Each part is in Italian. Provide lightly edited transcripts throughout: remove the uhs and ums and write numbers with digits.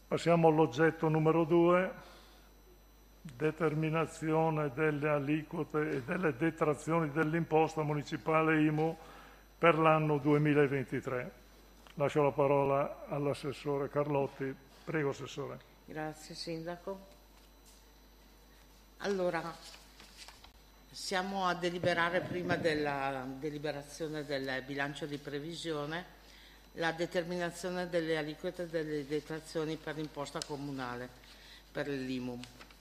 Passiamo all'oggetto numero 2, determinazione delle aliquote e delle detrazioni dell'imposta municipale IMU per l'anno 2023. Lascio la parola all'assessore Carlotti. Prego, Assessore. Grazie, Sindaco. Allora, siamo a deliberare prima della deliberazione del bilancio di previsione la determinazione delle aliquote delle detrazioni per l'imposta comunale, per l'IMU.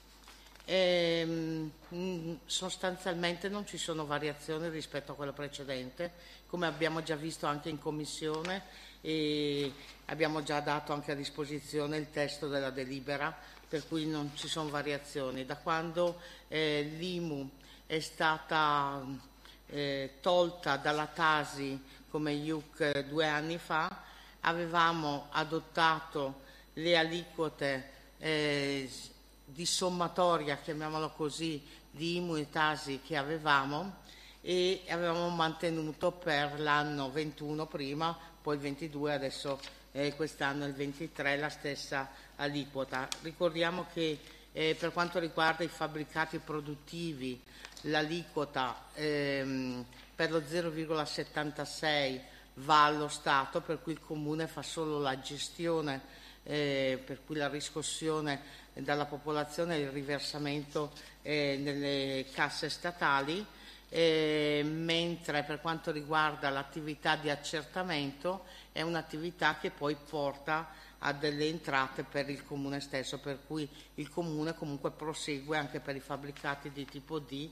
Sostanzialmente non ci sono variazioni rispetto a quello precedente, come abbiamo già visto anche in Commissione, e abbiamo già dato anche a disposizione il testo della delibera, per cui non ci sono variazioni. Da quando l'IMU è stata tolta dalla Tasi come IUC 2 anni fa, avevamo adottato le aliquote di sommatoria, chiamiamolo così, di IMU e Tasi che avevamo, e avevamo mantenuto per l'anno 21 prima, poi il 22, adesso quest'anno il 23 la stessa aliquota. Ricordiamo che per quanto riguarda i fabbricati produttivi l'aliquota per lo 0,76 va allo Stato, per cui il Comune fa solo la gestione, per cui la riscossione dalla popolazione e il riversamento nelle casse statali, mentre per quanto riguarda l'attività di accertamento è un'attività che poi porta a delle entrate per il Comune stesso, per cui il Comune comunque prosegue anche per i fabbricati di tipo D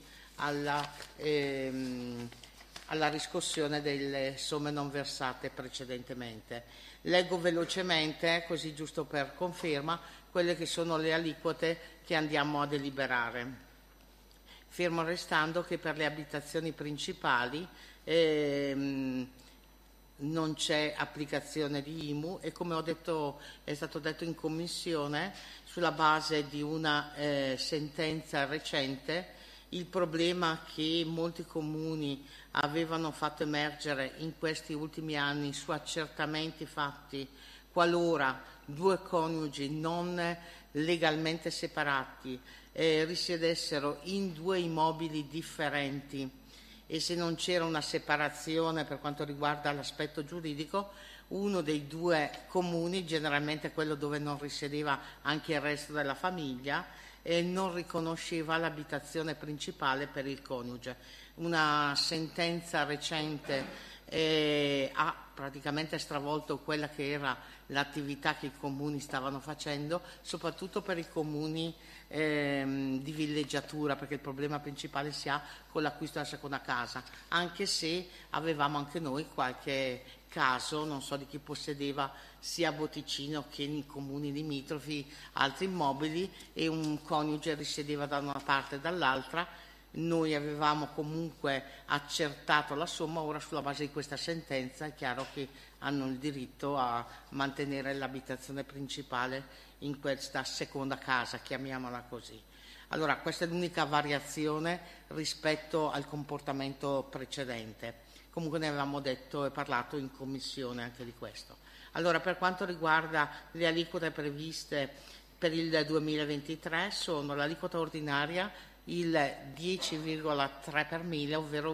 alla riscossione delle somme non versate precedentemente. Leggo velocemente, così giusto per conferma, quelle che sono le aliquote che andiamo a deliberare. Fermo restando che per le abitazioni principali non c'è applicazione di IMU e, come ho detto, è stato detto in Commissione, sulla base di una sentenza recente, il problema che molti comuni avevano fatto emergere in questi ultimi anni su accertamenti fatti qualora due coniugi non legalmente separati risiedessero in due immobili differenti, e se non c'era una separazione per quanto riguarda l'aspetto giuridico, uno dei due comuni, generalmente quello dove non risiedeva anche il resto della famiglia, non riconosceva l'abitazione principale per il coniuge. Una sentenza recente ha praticamente stravolto quella che era l'attività che i comuni stavano facendo, soprattutto per i comuni di villeggiatura, perché il problema principale si ha con l'acquisto della seconda casa, anche se avevamo anche noi qualche caso, non so di chi possedeva sia a Boticino che nei comuni limitrofi altri immobili e un coniuge risiedeva da una parte e dall'altra. Noi avevamo comunque accertato la somma, ora sulla base di questa sentenza è chiaro che hanno il diritto a mantenere l'abitazione principale in questa seconda casa, chiamiamola così. Allora, questa è l'unica variazione rispetto al comportamento precedente. Comunque ne avevamo detto e parlato in Commissione anche di questo. Allora, per quanto riguarda le aliquote previste per il 2023, sono l'aliquota ordinaria il 10,3 per mille, ovvero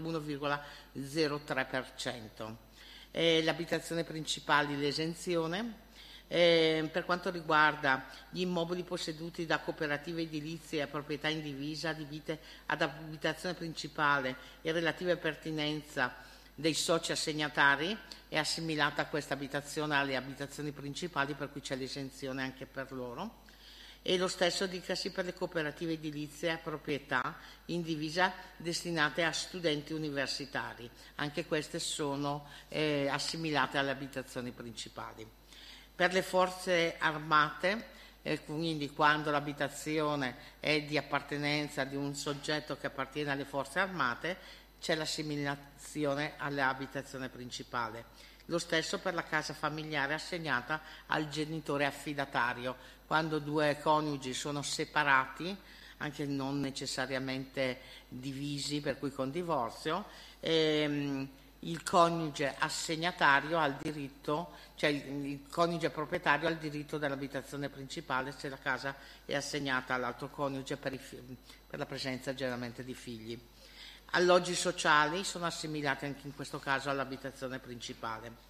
1,03%. L'abitazione principale, l'esenzione. Per quanto riguarda gli immobili posseduti da cooperative edilizie a proprietà indivisa adibite ad abitazione principale e relative pertinenza dei soci assegnatari, è assimilata questa abitazione alle abitazioni principali, per cui c'è l'esenzione anche per loro. E lo stesso dicasi per le cooperative edilizie a proprietà indivisa destinate a studenti universitari. Anche queste sono assimilate alle abitazioni principali. Per le forze armate, quindi quando l'abitazione è di appartenenza di un soggetto che appartiene alle forze armate, c'è l'assimilazione all'abitazione principale. Lo stesso per la casa familiare assegnata al genitore affidatario, quando due coniugi sono separati, anche non necessariamente divisi, per cui con divorzio, il coniuge assegnatario ha il diritto, cioè il coniuge proprietario ha il diritto dell'abitazione principale se la casa è assegnata all'altro coniuge per la presenza generalmente di figli. Alloggi sociali sono assimilati anche in questo caso all'abitazione principale.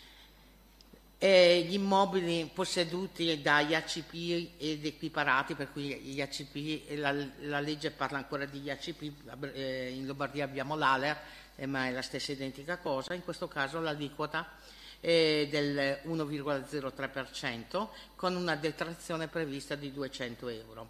Gli immobili posseduti dagli ACP ed equiparati, per cui gli ACP, la legge parla ancora di ACP, in Lombardia abbiamo l'ALER, ma è la stessa identica cosa, in questo caso l'aliquota è del 1,03% con una detrazione prevista di 200 euro.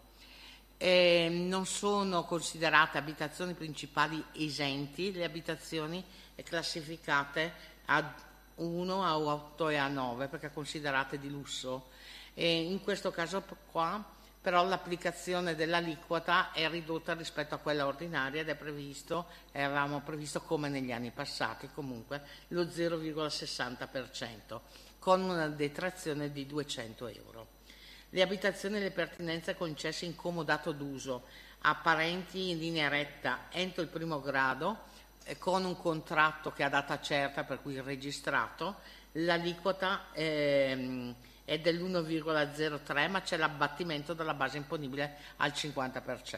Non sono considerate abitazioni principali esenti le abitazioni classificate a 1, a 8 e a 9 perché considerate di lusso. In questo caso qua però l'applicazione dell'aliquota è ridotta rispetto a quella ordinaria ed è previsto, avevamo previsto come negli anni passati comunque, lo 0,60% con una detrazione di 200 euro. Le abitazioni e le pertinenze concesse in comodato d'uso a parenti in linea retta entro il primo grado con un contratto che ha data certa per cui registrato, l'aliquota è dell'1,03 ma c'è l'abbattimento della base imponibile al 50%.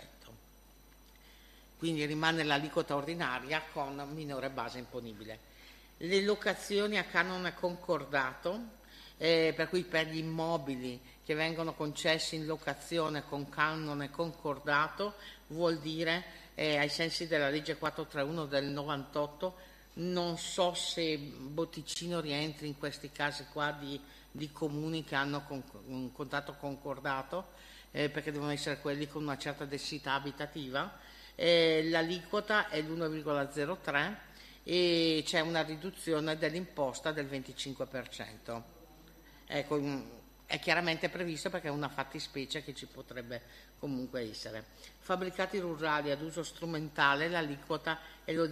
Quindi rimane l'aliquota ordinaria con minore base imponibile. Le locazioni a canone concordato, per cui per gli immobili che vengono concessi in locazione con canone concordato vuol dire ai sensi della legge 431 del 98, non so se Botticino rientri in questi casi qua di comuni che hanno un contratto concordato, perché devono essere quelli con una certa densità abitativa, l'aliquota è l'1,03 e c'è una riduzione dell'imposta del 25%. Ecco, è chiaramente previsto perché è una fattispecie che ci potrebbe comunque essere. Fabbricati rurali ad uso strumentale l'aliquota è lo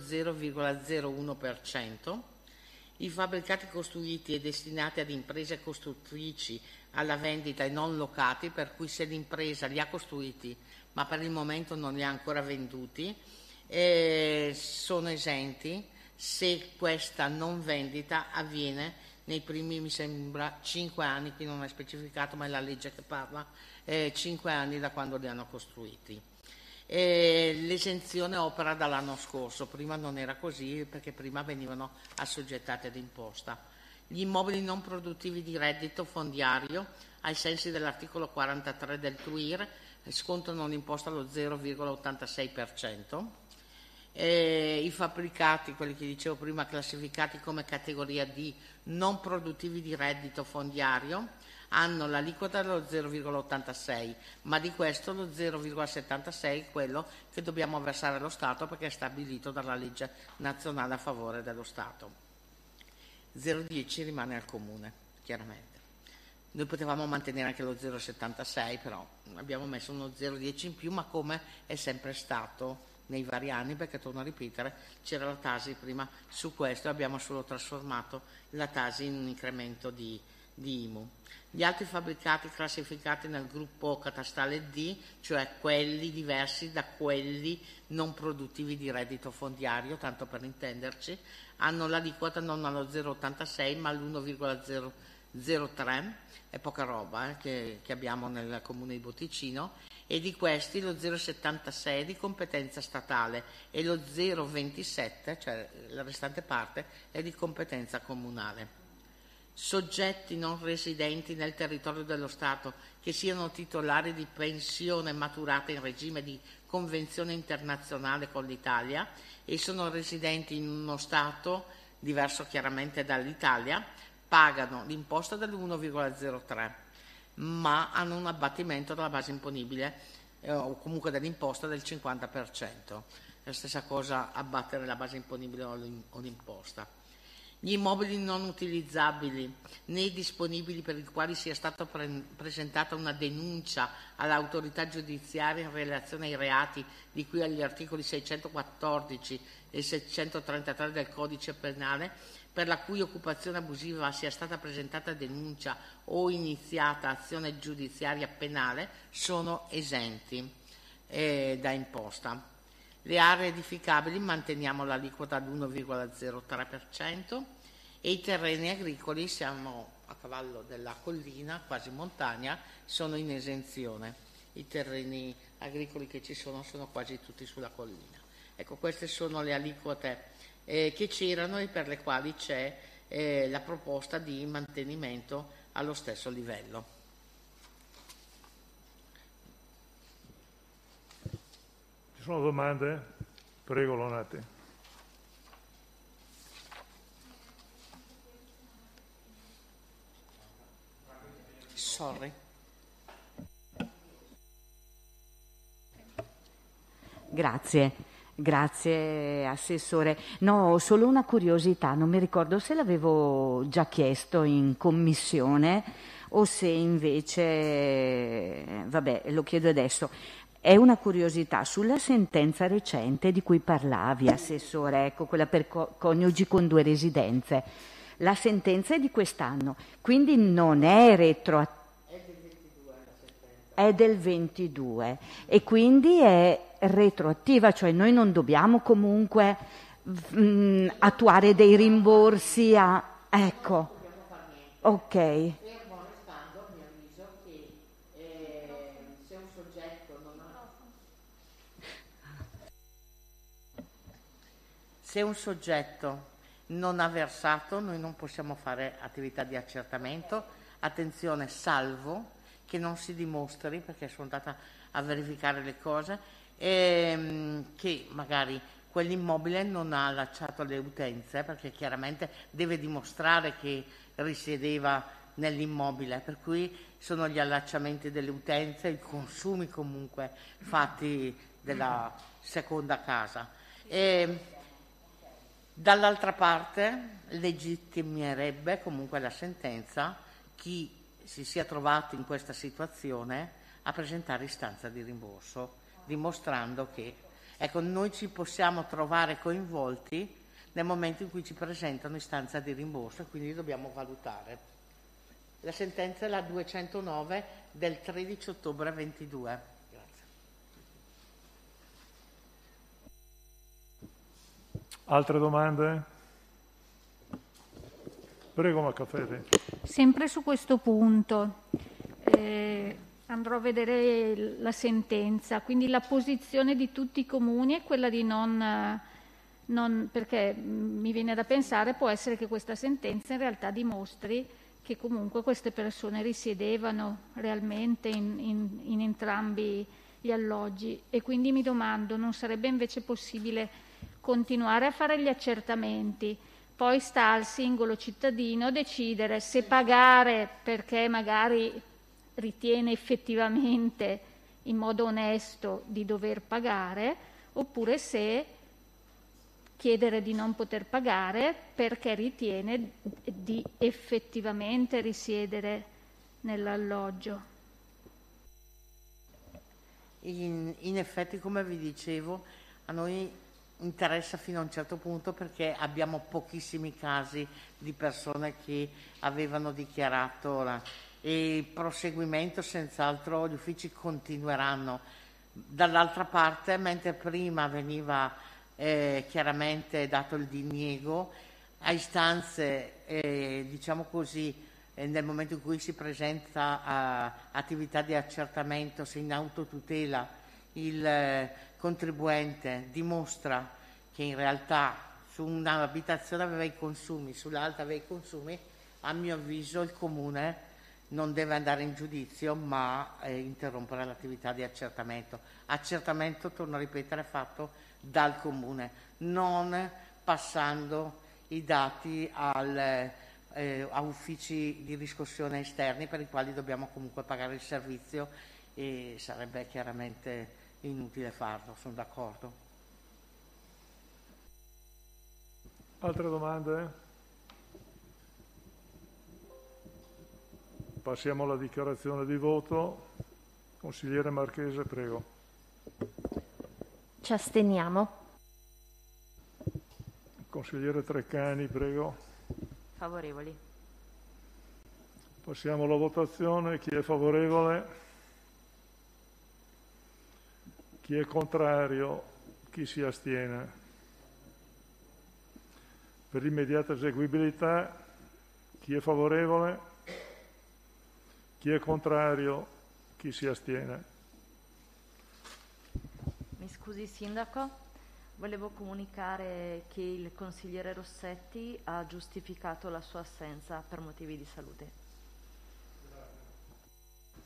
0,01%. I fabbricati costruiti e destinati ad imprese costruttrici alla vendita e non locati, per cui se l'impresa li ha costruiti ma per il momento non li ha ancora venduti, sono esenti se questa non vendita avviene nei primi, mi sembra, 5 anni, qui non è specificato ma è la legge che parla, 5 anni da quando li hanno costruiti. L'esenzione opera dall'anno scorso, prima non era così perché prima venivano assoggettati ad imposta. Gli immobili non produttivi di reddito fondiario, ai sensi dell'articolo 43 del TUIR, scontano l'imposta allo 0,86%. I fabbricati, quelli che dicevo prima, classificati come categoria D, non produttivi di reddito fondiario, hanno l'aliquota dello 0,86, ma di questo lo 0,76 è quello che dobbiamo versare allo Stato perché è stabilito dalla legge nazionale a favore dello Stato. 0,10 rimane al Comune, chiaramente. Noi potevamo mantenere anche lo 0,76, però abbiamo messo uno 0,10 in più, ma come è sempre stato nei vari anni, perché torno a ripetere, c'era la Tasi prima su questo e abbiamo solo trasformato la Tasi in un incremento di IMU. Gli altri fabbricati classificati nel gruppo catastale D, cioè quelli diversi da quelli non produttivi di reddito fondiario, tanto per intenderci, hanno l'aliquota non allo 0,86 ma all'1,03, è poca roba che abbiamo nel comune di Botticino, e di questi lo 0,76 è di competenza statale e lo 0,27, cioè la restante parte, è di competenza comunale. Soggetti non residenti nel territorio dello Stato che siano titolari di pensione maturata in regime di convenzione internazionale con l'Italia e sono residenti in uno Stato diverso chiaramente dall'Italia, pagano l'imposta dell'1,03 ma hanno un abbattimento della base imponibile o comunque dell'imposta del 50%. La stessa cosa abbattere la base imponibile o l'imposta. Gli immobili non utilizzabili né disponibili per i quali sia stata presentata una denuncia all'autorità giudiziaria in relazione ai reati di cui agli articoli 614 e 633 del Codice Penale, per la cui occupazione abusiva sia stata presentata denuncia o iniziata azione giudiziaria penale, sono esenti da imposta. Le aree edificabili manteniamo l'aliquota ad 1,03% e i terreni agricoli, siamo a cavallo della collina, quasi montagna, sono in esenzione. I terreni agricoli che ci sono quasi tutti sulla collina. Ecco, queste sono le aliquote che c'erano e per le quali c'è la proposta di mantenimento allo stesso livello. Ci sono domande? Prego, Lonati. Sorry. Grazie Assessore. No, ho solo una curiosità, non mi ricordo se l'avevo già chiesto in commissione o se invece, vabbè, lo chiedo adesso. È una curiosità sulla sentenza recente di cui parlavi, Assessore, ecco, quella per coniugi con 2 residenze. La sentenza è di quest'anno, quindi non è retroattiva. È del 22 e quindi è retroattiva, cioè noi non dobbiamo comunque attuare dei rimborsi a... Ecco, ok. Fermo restando, a mio avviso, che se un soggetto non ha... Se un soggetto non ha versato, noi non possiamo fare attività di accertamento, attenzione, salvo che non si dimostri, perché sono andata a verificare le cose, che magari quell'immobile non ha allacciato le utenze, perché chiaramente deve dimostrare che risiedeva nell'immobile, per cui sono gli allacciamenti delle utenze, i consumi comunque fatti della seconda casa. Dall'altra parte legittimerebbe comunque la sentenza chi si sia trovato in questa situazione a presentare istanza di rimborso, dimostrando che, ecco, noi ci possiamo trovare coinvolti nel momento in cui ci presentano istanza di rimborso e quindi dobbiamo valutare. La sentenza è la 209 del 13 ottobre 22. Grazie. Altre domande? Prego, Maccafede. Sempre su questo punto andrò a vedere la sentenza, quindi la posizione di tutti i comuni è quella di non perché mi viene da pensare può essere che questa sentenza in realtà dimostri che comunque queste persone risiedevano realmente in entrambi gli alloggi e quindi mi domando, non sarebbe invece possibile continuare a fare gli accertamenti? Poi sta al singolo cittadino decidere se pagare perché magari ritiene effettivamente in modo onesto di dover pagare, oppure se chiedere di non poter pagare perché ritiene di effettivamente risiedere nell'alloggio. In effetti, come vi dicevo, a noi interessa fino a un certo punto perché abbiamo pochissimi casi di persone che avevano dichiarato e il proseguimento senz'altro gli uffici continueranno. Dall'altra parte, mentre prima veniva chiaramente dato il diniego a istanze, diciamo così, nel momento in cui si presenta a attività di accertamento, se in autotutela il contribuente dimostra che in realtà su un'abitazione aveva i consumi, sull'altra aveva i consumi, a mio avviso il Comune non deve andare in giudizio ma interrompere l'attività di accertamento. Accertamento, torno a ripetere, fatto dal Comune, non passando i dati a uffici di riscossione esterni per i quali dobbiamo comunque pagare il servizio e sarebbe chiaramente inutile farlo, sono d'accordo. Altre domande? Passiamo alla dichiarazione di voto. Consigliere Marchese, prego. Ci asteniamo. Consigliere Treccani, prego. Favorevoli. Passiamo alla votazione. Chi è favorevole? Chi è contrario? Chi si astiene? Per l'immediata eseguibilità, chi è favorevole? Chi è contrario? Chi si astiene? Mi scusi Sindaco, volevo comunicare che il consigliere Rossetti ha giustificato la sua assenza per motivi di salute.